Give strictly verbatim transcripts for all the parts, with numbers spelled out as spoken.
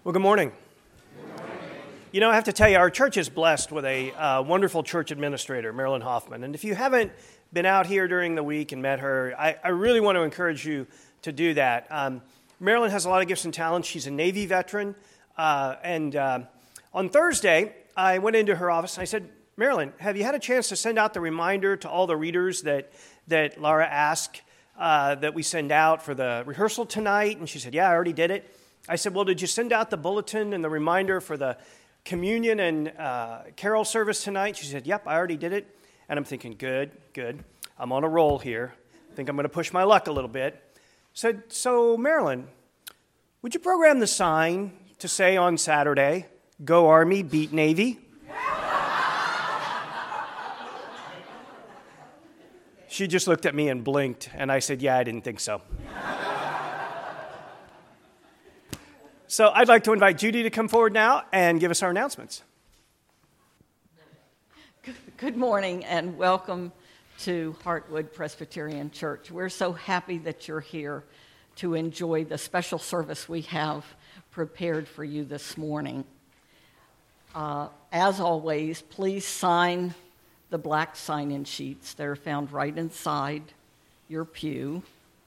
Well, good morning. Good morning. You know, I have to tell you, our church is blessed with a uh, wonderful church administrator, Marilyn Hoffman. And if you haven't been out here during the week and met her, I, I really want to encourage you to do that. Um, Marilyn has a lot of gifts and talents. She's a Navy veteran. Uh, and uh, on Thursday, I went into her office and I said, Marilyn, have you had a chance to send out the reminder to all the readers that, that Laura asked uh, that we send out for the rehearsal tonight? And she said, yeah, I already did it. I said, well, did you send out the bulletin and the reminder for the communion and uh, carol service tonight? She said, yep, I already did it. And I'm thinking, good, good. I'm on a roll here. I think I'm going to push my luck a little bit. Said, so Marilyn, would you program the sign to say on Saturday, go Army, beat Navy? She just looked at me and blinked, and I said, yeah, I didn't think so. So I'd like to invite Judy to come forward now and give us our announcements. Good morning and welcome to Heartwood Presbyterian Church. We're so happy that you're here to enjoy the special service we have prepared for you this morning. Uh, as always, please sign the black sign-in sheets. They're found right inside your pew.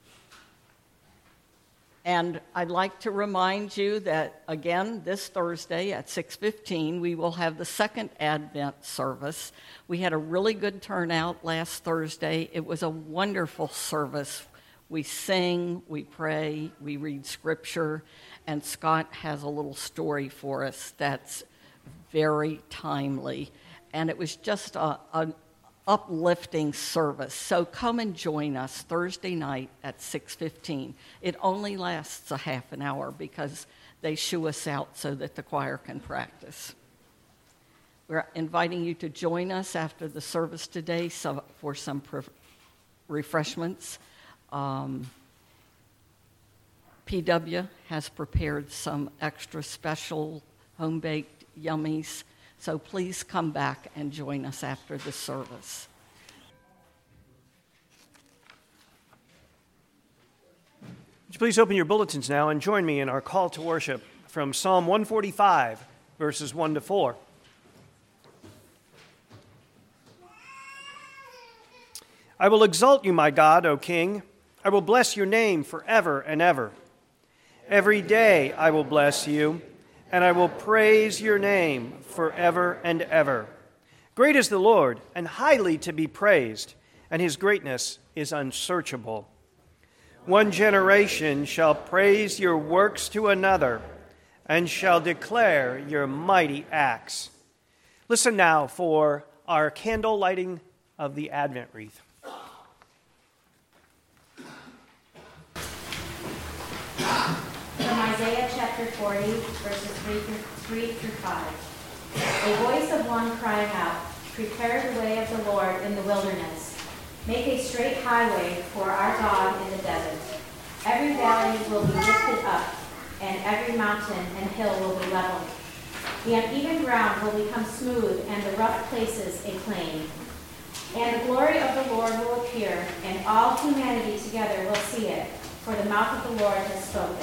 And I'd like to remind you that, again, this Thursday at six fifteen, we will have the second Advent service. We had a really good turnout last Thursday. It was a wonderful service. We sing, we pray, we read Scripture, and Scott has a little story for us that's very timely. And it was just a, an uplifting service. So come and join us Thursday night at six fifteen. It only lasts a half an hour because they shoo us out so that the choir can practice. We're inviting you to join us after the service today so, for some pre- refreshments. Um, P W has prepared some extra special home-baked yummies. So please come back and join us after the service. Would you please open your bulletins now and join me in our call to worship from Psalm one forty-five, verses one to four. I will exalt you, my God, O King. I will bless your name forever and ever. Every day I will bless you, and I will praise your name forever and ever. Great is the Lord, and highly to be praised, and his greatness is unsearchable. One generation shall praise your works to another, and shall declare your mighty acts. Listen now for our candle lighting of the Advent wreath. From Isaiah chapter forty, verses three through five. A voice of one crying out, prepare the way of the Lord in the wilderness. Make a straight highway for our God in the desert. Every valley will be lifted up, and every mountain and hill will be leveled. The uneven ground will become smooth, and the rough places a plain. And the glory of the Lord will appear, and all humanity together will see it, for the mouth of the Lord has spoken.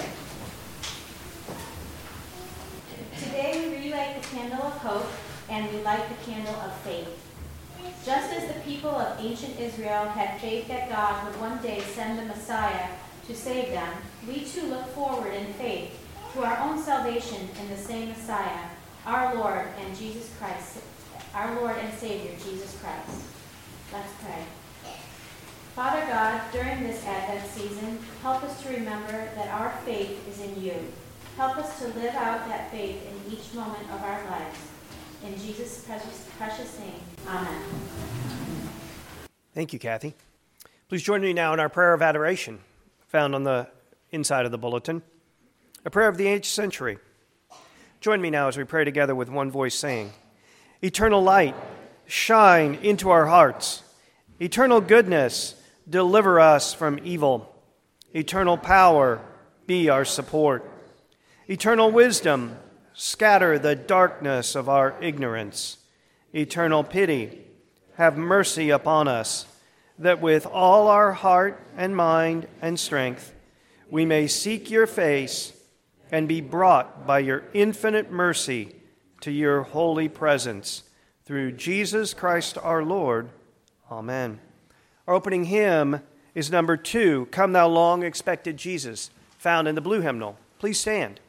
Today we relight the candle of hope, and we light the candle of faith. Just as the people of ancient Israel had faith that God would one day send the Messiah to save them, we too look forward in faith to our own salvation in the same Messiah, our Lord and Jesus Christ, our Lord and Savior, Jesus Christ. Let's pray. Father God, during this Advent season, help us to remember that our faith is in you. Help us to live out that faith in each moment of our lives. In Jesus' precious, precious name, amen. Thank you, Kathy. Please join me now in our prayer of adoration, found on the inside of the bulletin, a prayer of the eighth century. Join me now as we pray together with one voice saying, Eternal light, shine into our hearts. Eternal goodness, deliver us from evil. Eternal power, be our support. Eternal wisdom, scatter the darkness of our ignorance. Eternal pity, have mercy upon us, that with all our heart and mind and strength we may seek your face and be brought by your infinite mercy to your holy presence. Through Jesus Christ our Lord. Amen. Our opening hymn is number two, Come Thou Long Expected Jesus, found in the blue hymnal. Please stand.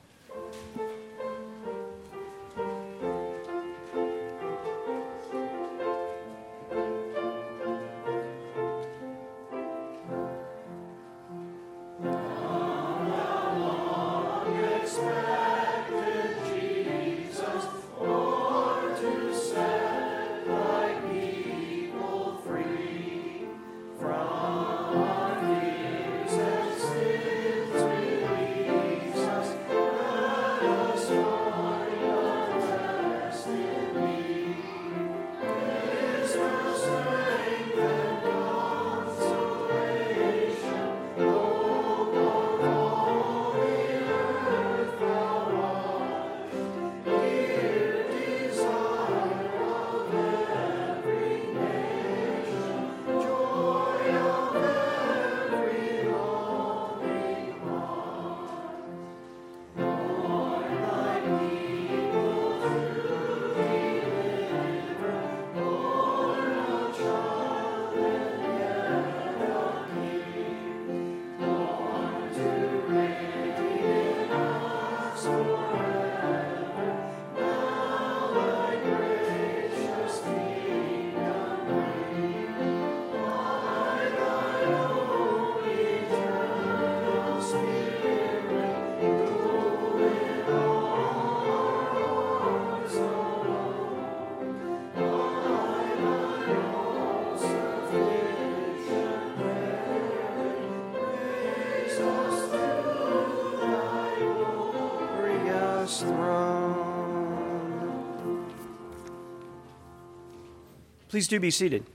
Please do be seated.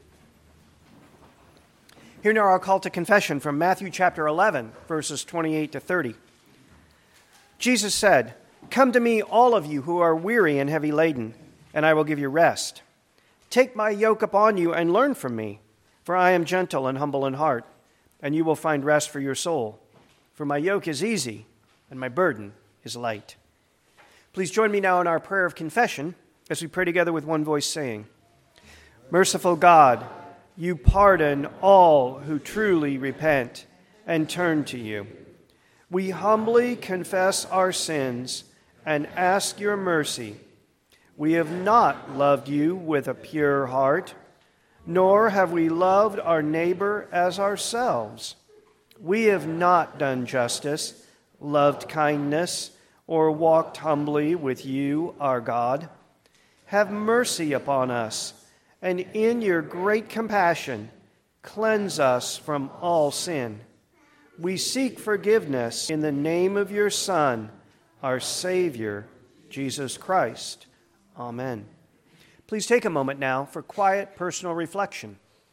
Here now our call to confession from Matthew chapter eleven, verses twenty-eight to thirty. Jesus said, "Come to me, all of you who are weary and heavy laden, and I will give you rest. Take my yoke upon you and learn from me, for I am gentle and humble in heart, and you will find rest for your soul. For my yoke is easy and my burden is light." Please join me now in our prayer of confession as we pray together with one voice saying, Merciful God, you pardon all who truly repent and turn to you. We humbly confess our sins and ask your mercy. We have not loved you with a pure heart, nor have we loved our neighbor as ourselves. We have not done justice, loved kindness, or walked humbly with you, our God. Have mercy upon us, and in your great compassion, cleanse us from all sin. We seek forgiveness in the name of your Son, our Savior, Jesus Christ. Amen. Please take a moment now for quiet personal reflection.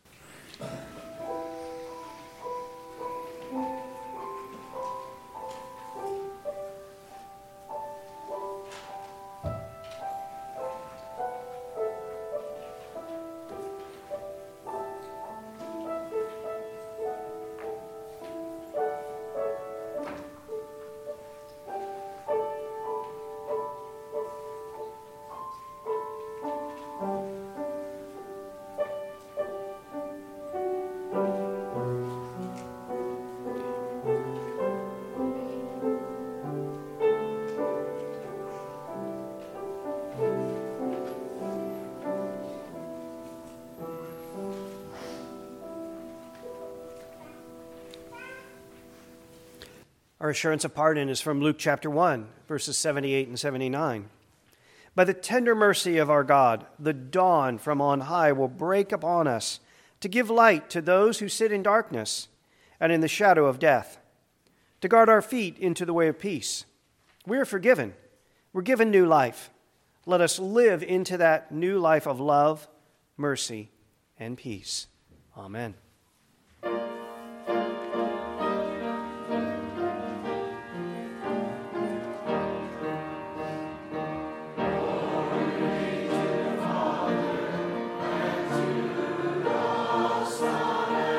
Our assurance of pardon is from Luke chapter one, verses seventy-eight and seventy-nine. By the tender mercy of our God, the dawn from on high will break upon us to give light to those who sit in darkness and in the shadow of death, to guard our feet into the way of peace. We are forgiven. We're given new life. Let us live into that new life of love, mercy, and peace. Amen.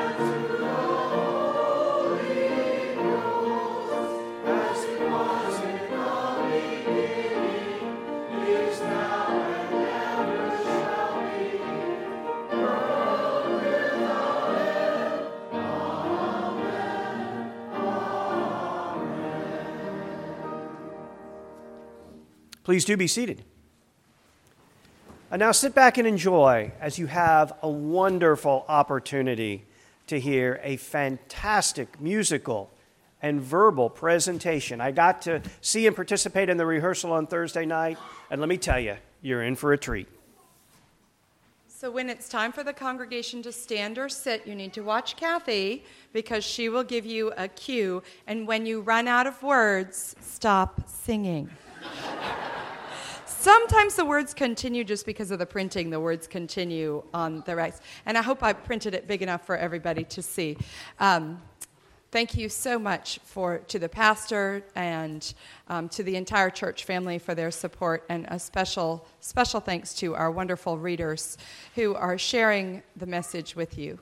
As it was in Please do be seated. And now sit back and enjoy as you have a wonderful opportunity to hear a fantastic musical and verbal presentation. I got to see and participate in the rehearsal on Thursday night, and let me tell you, you're in for a treat. So when it's time for the congregation to stand or sit, you need to watch Kathy because she will give you a cue. And when you run out of words, stop singing. Sometimes the words continue just because of the printing. The words continue on the rights. And I hope I printed it big enough for everybody to see. Um, thank you so much for to the pastor and um, to the entire church family for their support, and a special, special thanks to our wonderful readers who are sharing the message with you.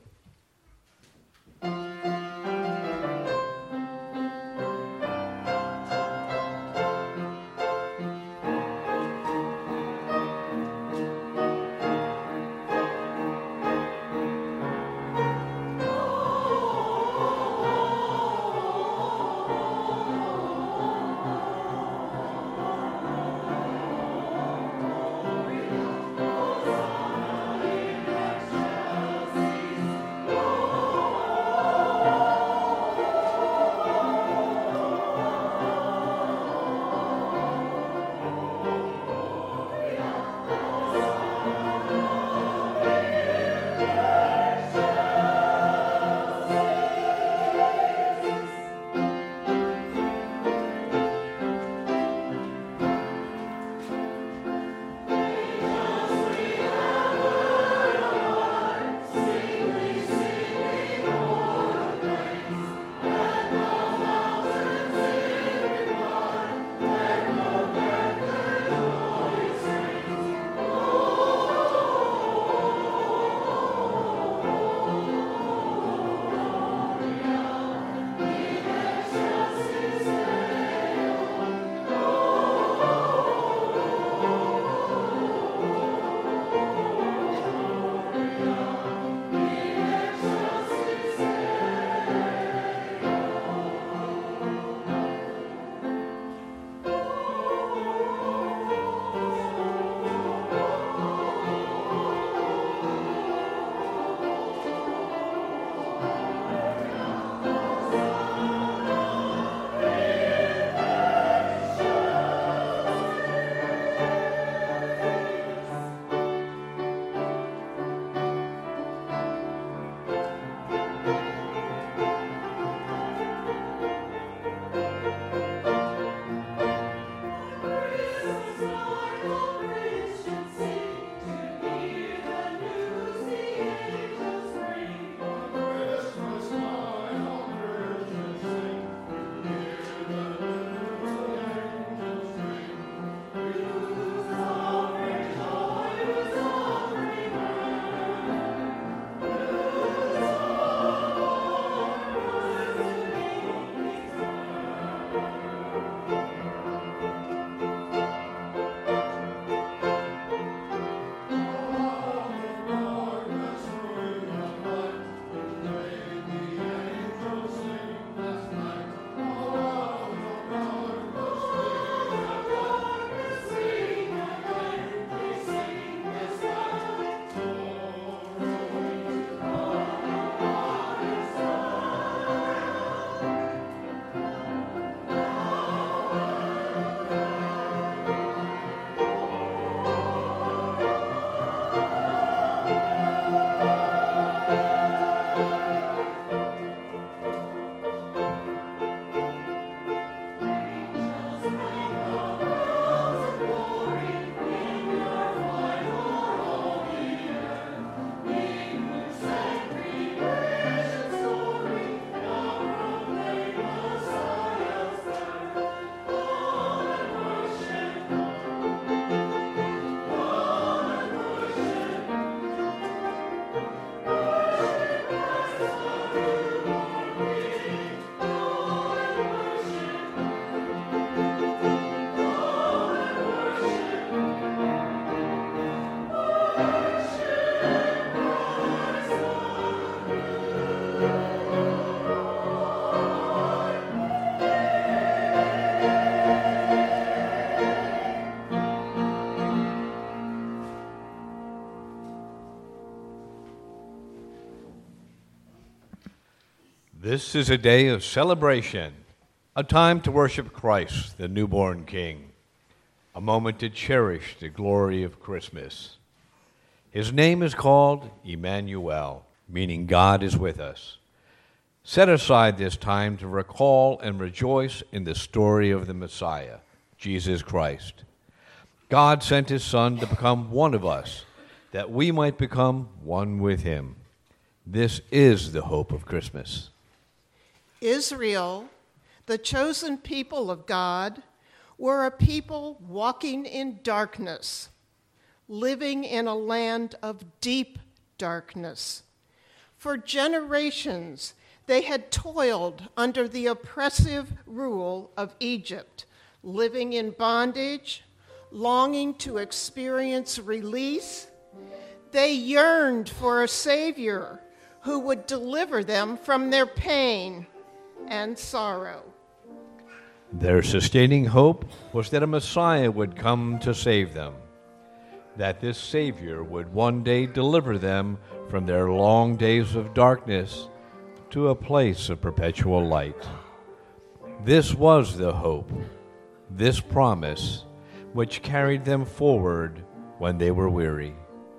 This is a day of celebration, a time to worship Christ, the newborn King, a moment to cherish the glory of Christmas. His name is called Emmanuel, meaning God is with us. Set aside this time to recall and rejoice in the story of the Messiah, Jesus Christ. God sent his Son to become one of us, that we might become one with him. This is the hope of Christmas. Israel, the chosen people of God, were a people walking in darkness, living in a land of deep darkness. For generations, they had toiled under the oppressive rule of Egypt, living in bondage, longing to experience release. They yearned for a Savior who would deliver them from their pain and sorrow. Their sustaining hope was that a Messiah would come to save them, that this Savior would one day deliver them from their long days of darkness to a place of perpetual light. This was the hope, this promise, which carried them forward when they were weary.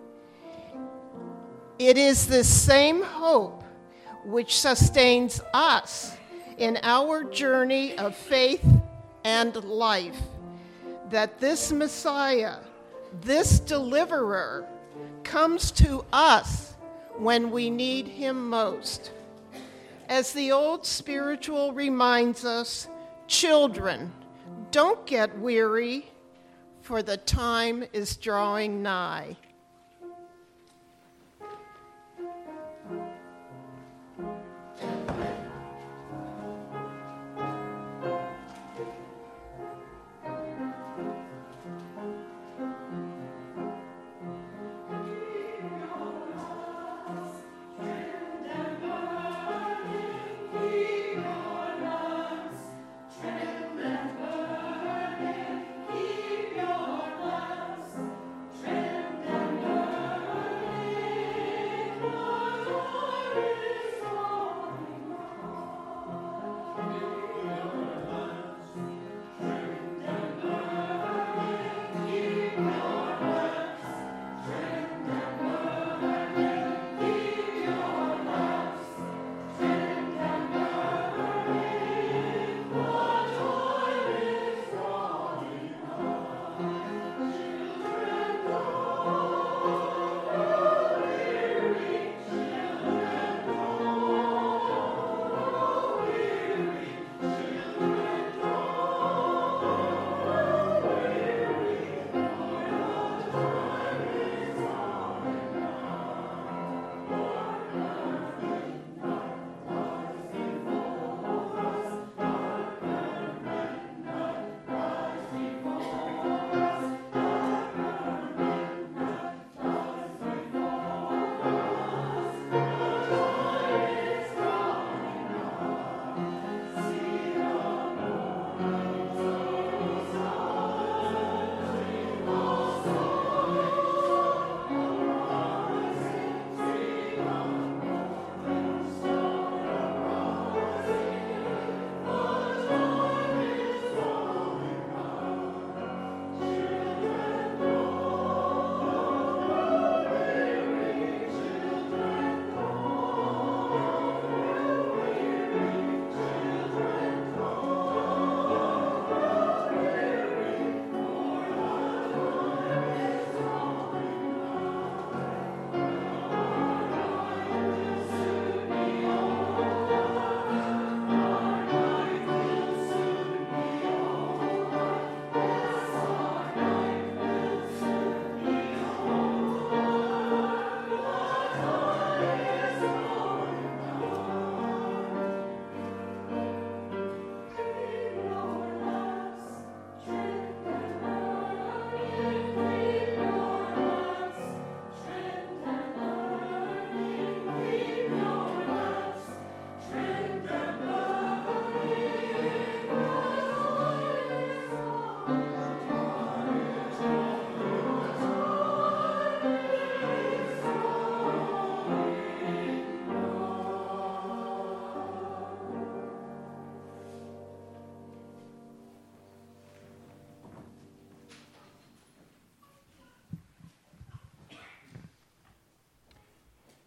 It is this same hope which sustains us in our journey of faith and life, that this Messiah, this deliverer, comes to us when we need him most. As the old spiritual reminds us, children, don't get weary, for the time is drawing nigh. Keep your loves, trimmed and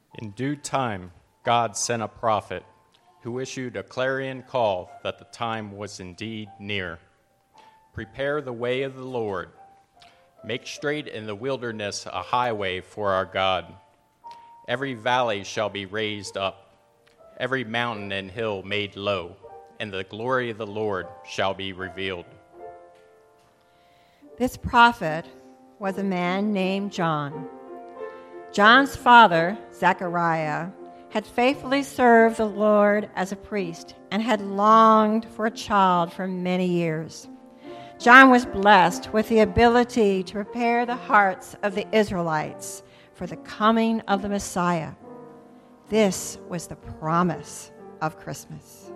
In due time, God sent a prophet who issued a clarion call that the time was indeed near. Prepare the way of the Lord. Make straight in the wilderness a highway for our God. Every valley shall be raised up, every mountain and hill made low, and the glory of the Lord shall be revealed. This prophet was a man named John. John's father, Zechariah, had faithfully served the Lord as a priest and had longed for a child for many years. John was blessed with the ability to prepare the hearts of the Israelites for the coming of the Messiah. This was the promise of Christmas.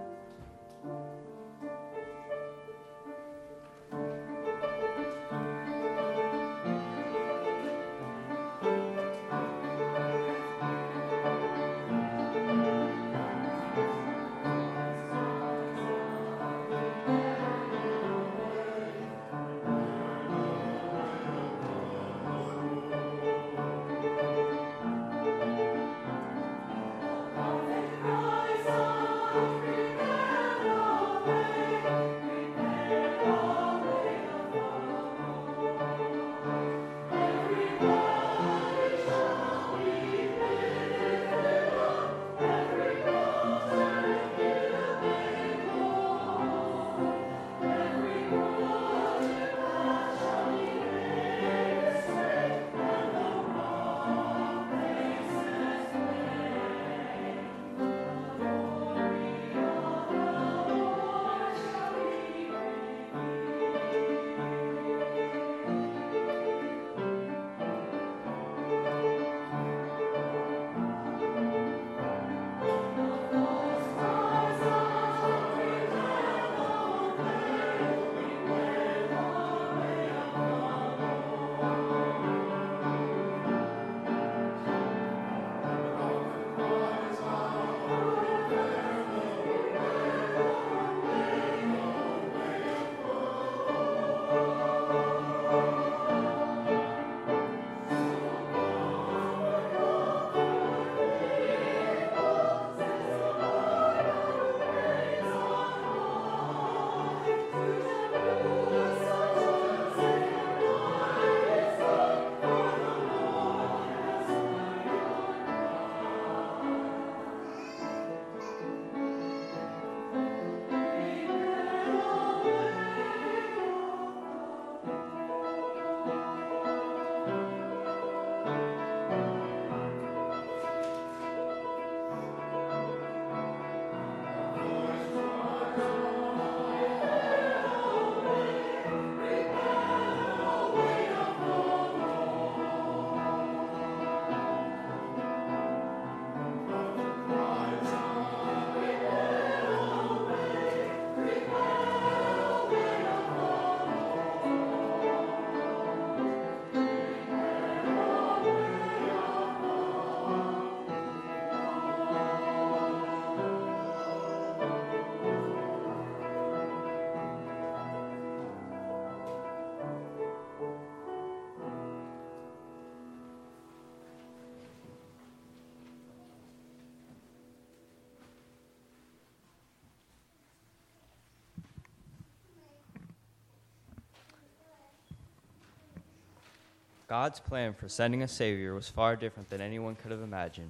God's plan for sending a Savior was far different than anyone could have imagined.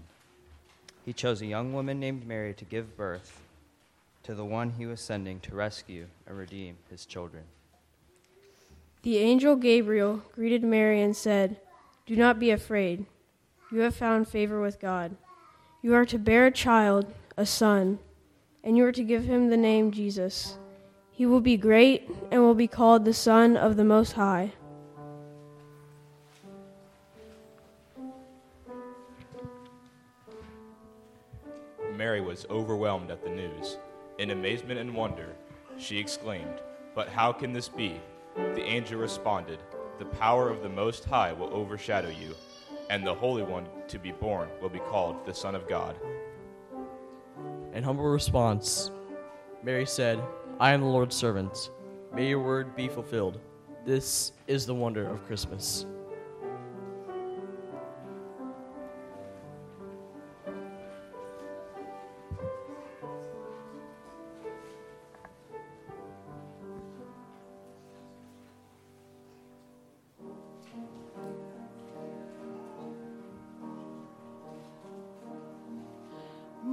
He chose a young woman named Mary to give birth to the one he was sending to rescue and redeem his children. The angel Gabriel greeted Mary and said, "Do not be afraid. You have found favor with God. You are to bear a child, a son, and you are to give him the name Jesus. He will be great and will be called the Son of the Most High." Mary was overwhelmed at the news. In amazement and wonder, she exclaimed, "But how can this be?" The angel responded, "The power of the Most High will overshadow you, and the Holy One to be born will be called the Son of God." In humble response, Mary said, "I am the Lord's servant. May your word be fulfilled." This is the wonder of Christmas.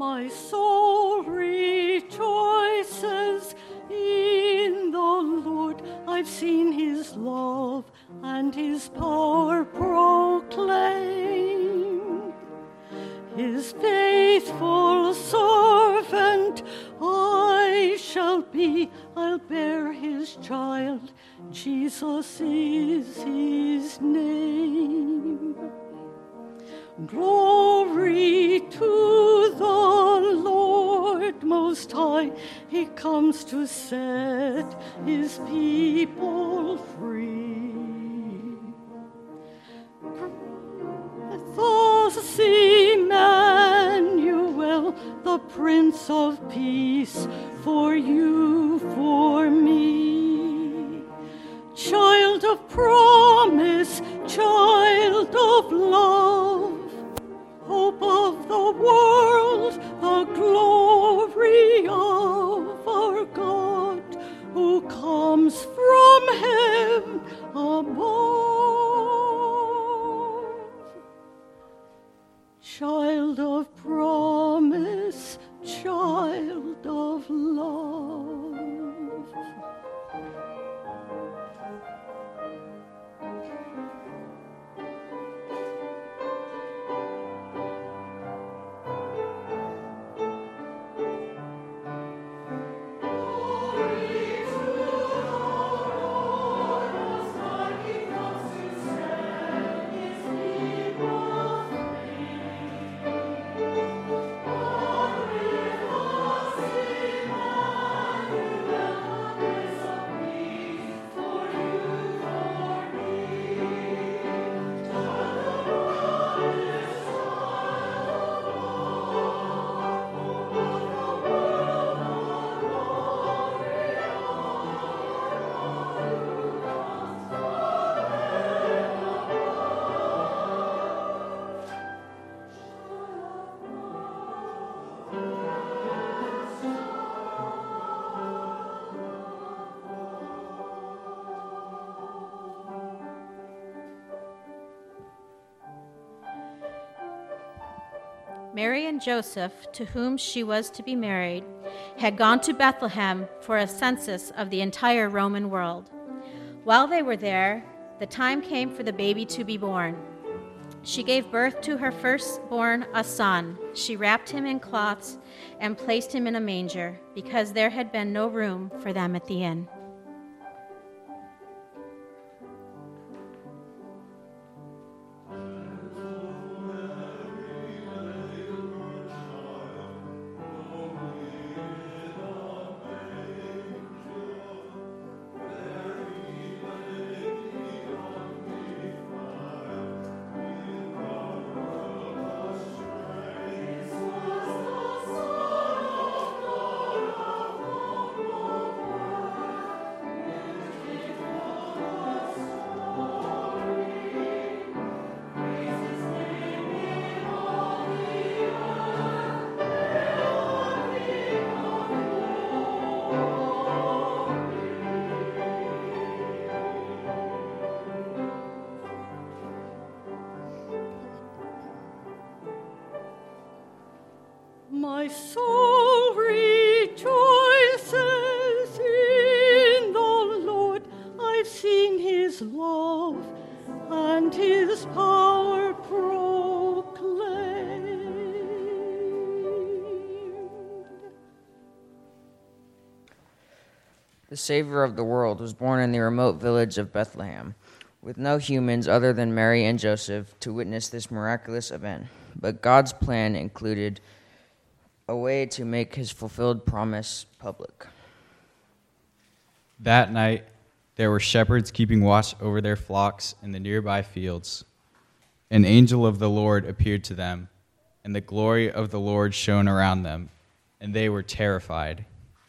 My soul rejoices in the Lord. I've seen his love and his power proclaimed. His faithful servant I shall be. I'll bear his child. Jesus is his name. Glory to the Lord Most High. He comes to set his people free. Thus Emmanuel, the Prince of Peace, for you, for me. Child of promise, child of love, hope of the world, the glory of our God, who comes from heaven above. Child of promise, child of love. Mary and Joseph, to whom she was to be married, had gone to Bethlehem for a census of the entire Roman world. While they were there, the time came for the baby to be born. She gave birth to her firstborn, a son. She wrapped him in cloths and placed him in a manger, because there had been no room for them at the inn. My soul rejoices in the Lord. I've seen his love and his power proclaimed. The Savior of the world was born in the remote village of Bethlehem, with no humans other than Mary and Joseph to witness this miraculous event. But God's plan included a way to make his fulfilled promise public. That night, there were shepherds keeping watch over their flocks in the nearby fields. An angel of the Lord appeared to them, and the glory of the Lord shone around them, and they were terrified.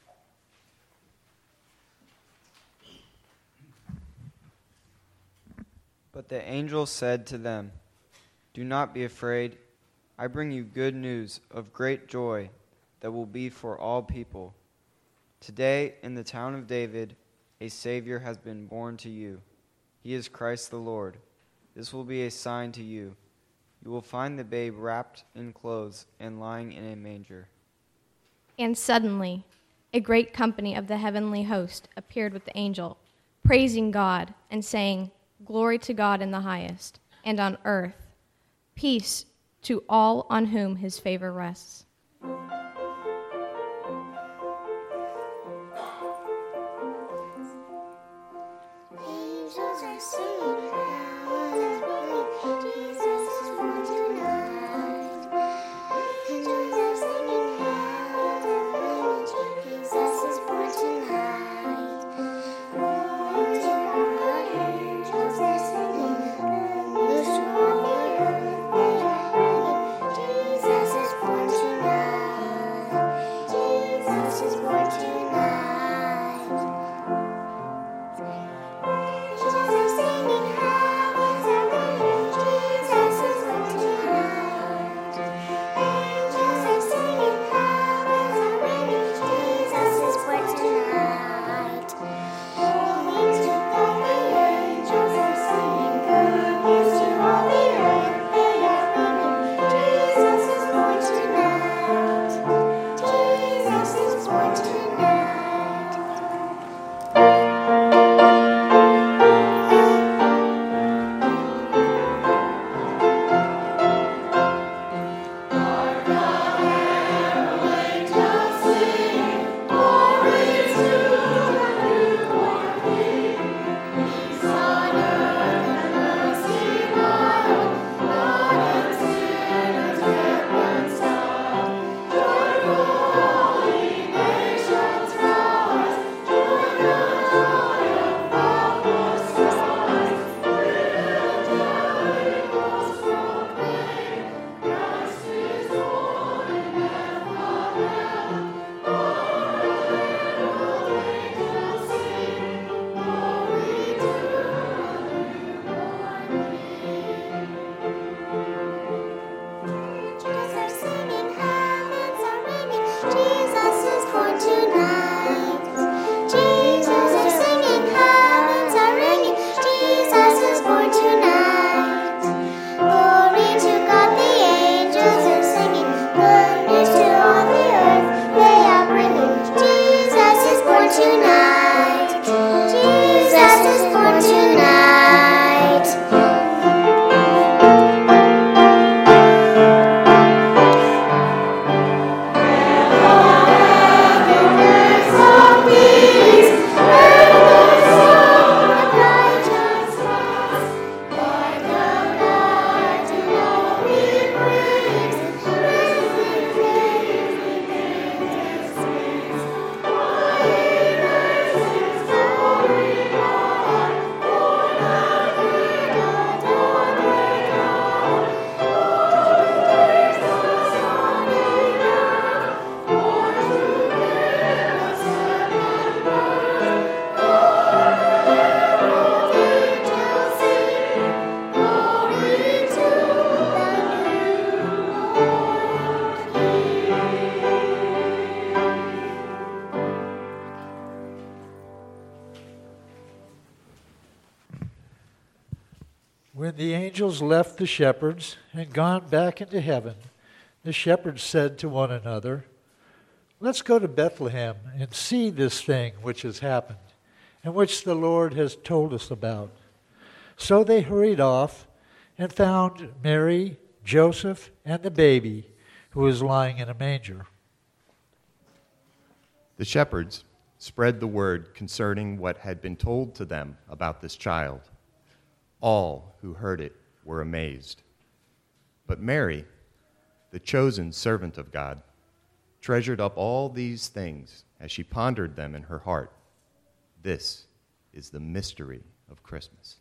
But the angel said to them, "Do not be afraid. I bring you good news of great joy that will be for all people. Today, in the town of David, a Savior has been born to you. He is Christ the Lord. This will be a sign to you. you will find the babe wrapped in clothes and lying in a manger." And suddenly, a great company of the heavenly host appeared with the angel, praising God and saying, "Glory to God in the highest, and on earth, peace to all on whom his favor rests." Angels are singing, hallelujah, Jesus is born tonight. Angels are singing, hallelujah, Jesus is born tonight. Glory to God, angels are singing, peace to all the earth, they are ringing, Jesus is born tonight. Jesus is born tonight. When the angels left the shepherds and gone back into heaven, the shepherds said to one another, "Let's go to Bethlehem and see this thing which has happened, and which the Lord has told us about." So they hurried off and found Mary, Joseph, and the baby, who was lying in a manger. The shepherds spread the word concerning what had been told to them about this child. All who heard it were amazed. But Mary, the chosen servant of God, treasured up all these things as she pondered them in her heart. This is the mystery of Christmas.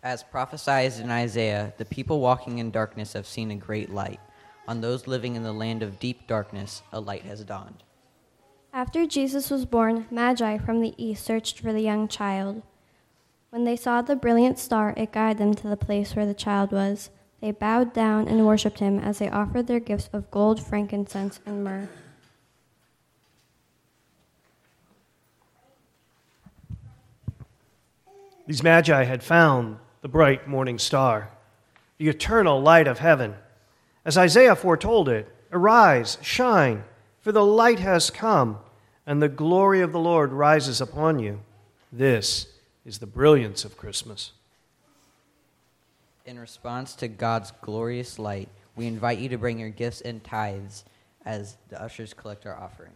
As prophesied in Isaiah, the people walking in darkness have seen a great light. On those living in the land of deep darkness, a light has dawned. After Jesus was born, Magi from the east searched for the young child. When they saw the brilliant star, it guided them to the place where the child was. They bowed down and worshipped him as they offered their gifts of gold, frankincense, and myrrh. These Magi had found the bright morning star, the eternal light of heaven. As Isaiah foretold it, "Arise, shine, for the light has come, and the glory of the Lord rises upon you." This is the brilliance of Christmas. In response to God's glorious light, we invite you to bring your gifts and tithes as the ushers collect our offering.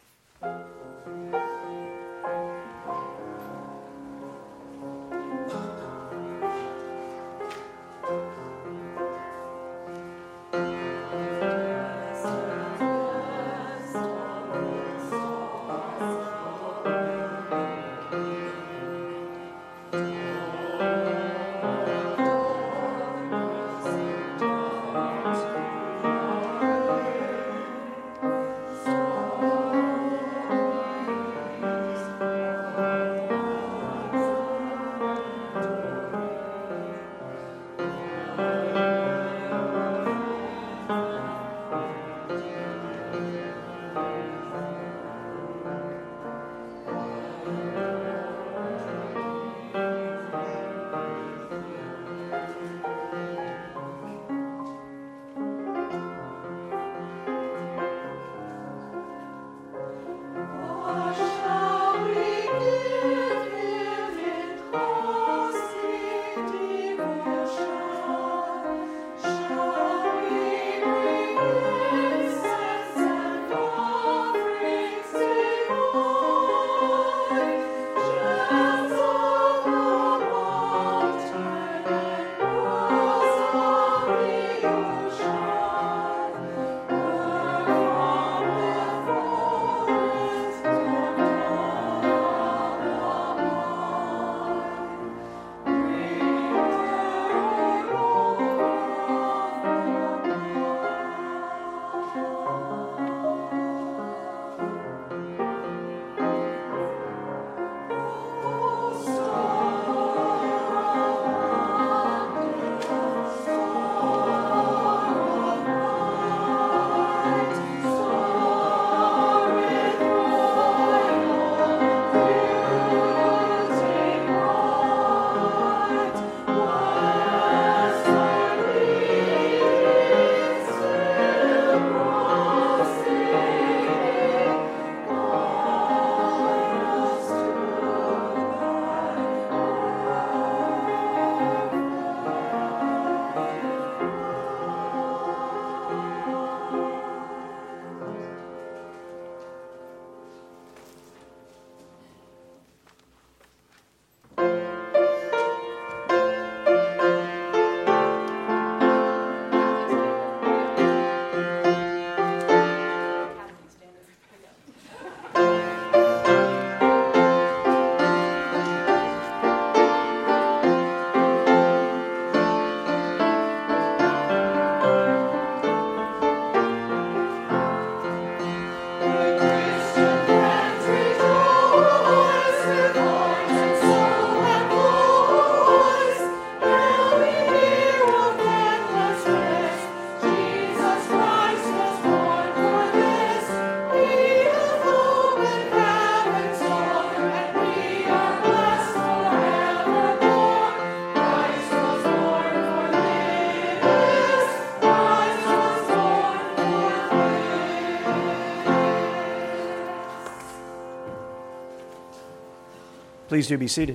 Please do be seated.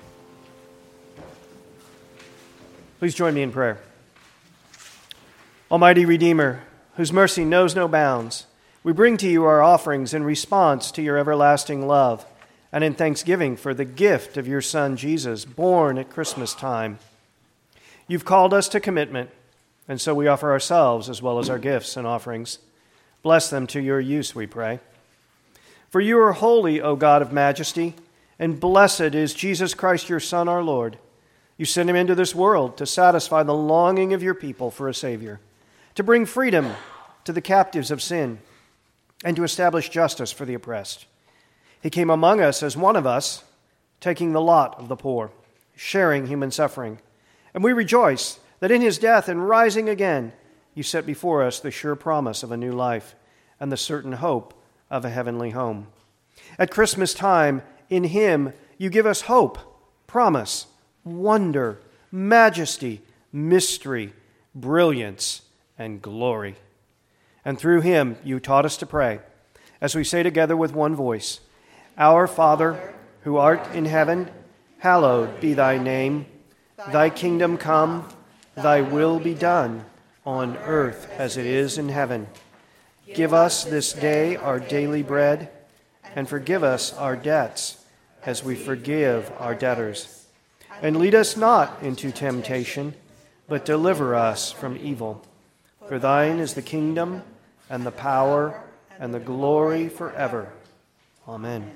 Please join me in prayer. Almighty Redeemer, whose mercy knows no bounds, we bring to you our offerings in response to your everlasting love and in thanksgiving for the gift of your Son, Jesus, born at Christmas time. You've called us to commitment, and so we offer ourselves as well as our gifts and offerings. Bless them to your use, we pray. For you are holy, O God of majesty, and blessed is Jesus Christ, your Son, our Lord. You sent him into this world to satisfy the longing of your people for a Savior, to bring freedom to the captives of sin, and to establish justice for the oppressed. He came among us as one of us, taking the lot of the poor, sharing human suffering. And we rejoice that in his death and rising again, you set before us the sure promise of a new life and the certain hope of a heavenly home. At Christmas time, in him, you give us hope, promise, wonder, majesty, mystery, brilliance, and glory. And through him, you taught us to pray, as we say together with one voice, Our Father, who art in heaven, hallowed be thy name. Thy kingdom come, thy will be done, on earth as it is in heaven. Give us this day our daily bread, and forgive us our debts, as we forgive our debtors. And lead us not into temptation, but deliver us from evil. For thine is the kingdom, and the power, and the glory forever. Amen.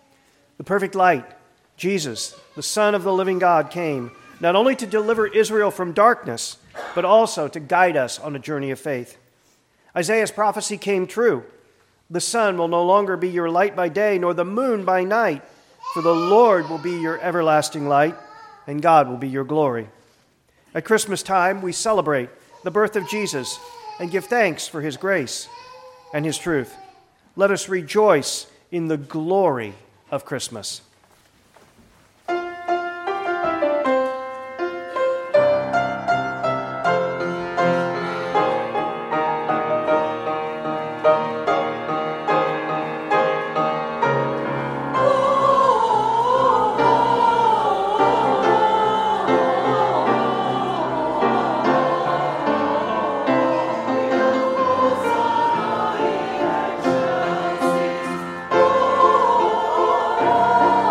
The perfect light, Jesus, the Son of the living God, came not only to deliver Israel from darkness, but also to guide us on a journey of faith. Isaiah's prophecy came true. The sun will no longer be your light by day, nor the moon by night, for the Lord will be your everlasting light, and God will be your glory. At Christmas time, we celebrate the birth of Jesus and give thanks for his grace and his truth. Let us rejoice in the glory of Christmas. Oh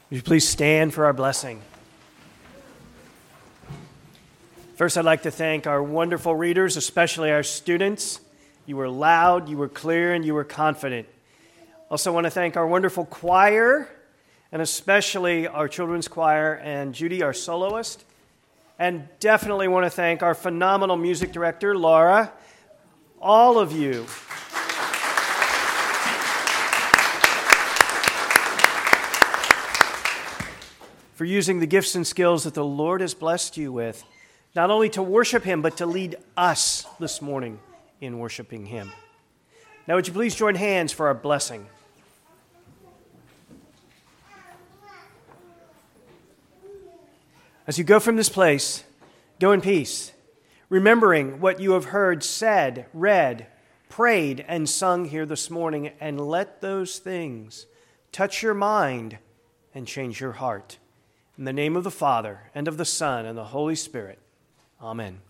Would you please stand for our blessing? First, I'd like to thank our wonderful readers, especially our students. You were loud, you were clear, and you were confident. Also want to thank our wonderful choir, and especially our children's choir and Judy, our soloist. And definitely want to thank our phenomenal music director, Laura. All of you. For using the gifts and skills that the Lord has blessed you with, not only to worship Him, but to lead us this morning in worshiping Him. Now, would you please join hands for our blessing? As you go from this place, go in peace, remembering what you have heard said, read, prayed, and sung here this morning, and let those things touch your mind and change your heart. In the name of the Father, and of the Son, and the Holy Spirit. Amen.